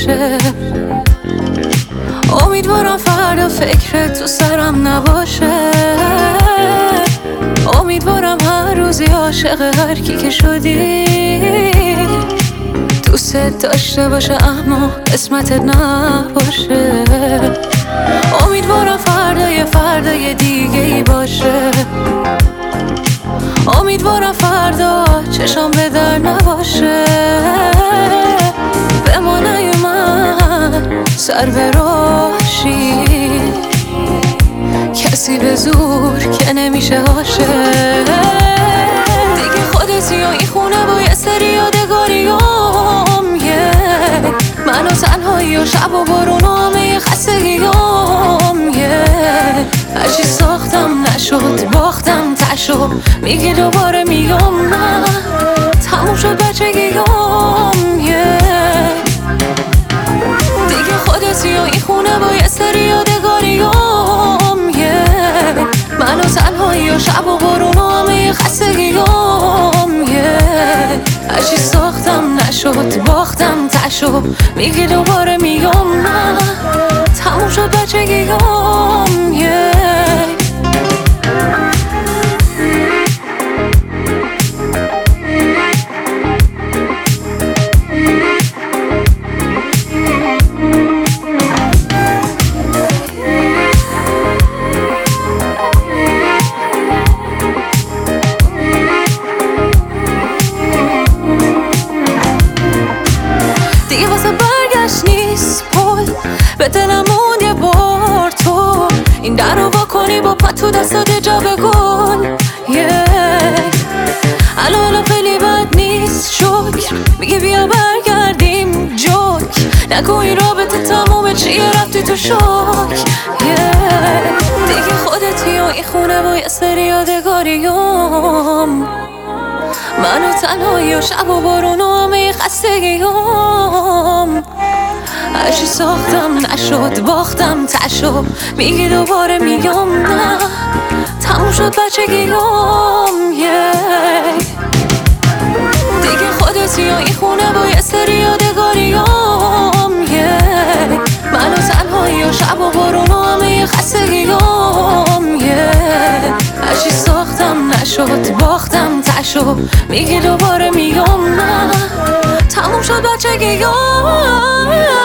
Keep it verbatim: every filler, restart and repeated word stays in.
باشه. امیدوارم فردا فکرت تو سرم نباشه. امیدوارم هر روزی عاشق هر کی که شدی دوست داشته باشه اما قسمتت نباشه. امیدوارم فردای فردای دیگه ای باشه. امیدوارم فردا چشام به در نباشه. به ما نیومد سر به راهشی کسی به زور که نمیشه عاشق. دیگه خودتی و این خونه با یه سری یادگاریام یه من و تنهایی و شب و بارون و همه خستگیام یه هرچی ساختم نشد باختم تشو میگی دوباره میگم نه تموم شد بچگیام یه دیگه خودتی و این خونه با یه سری یادگاریام یه من و تنهایی و شب و بارون و همه خستگیام یه هرچی ساختم نشد باختم تشو میگی دوباره میگم نه تموم شد بچگیام یه دیگه واسه برگشت نیست پل به دلم موند یه بار تو این در رو با کنی با پا تو دستات جا به گل الو الو خیلی بد نیست شکر میگه بیا برگردیم جوک نگو این رابطه تمومه چیه رفتی تو شک دیگه خودتی و این خونه با یه سری یادگاریام من و تنهایی و شب و بارون و همه خستگیام هرچی ساختم نشد باختم تشو میگی دوباره میگم نه تموم شد بچگیام yeah. دیگه خودتی و این خونه با یه سری یادگاریام yeah. من و تنهایی و شب و بارون و همه خستگیام yeah. هرچی ساختم نشد باختم تشو میگی دوباره میگم نه تموم شد بچگیام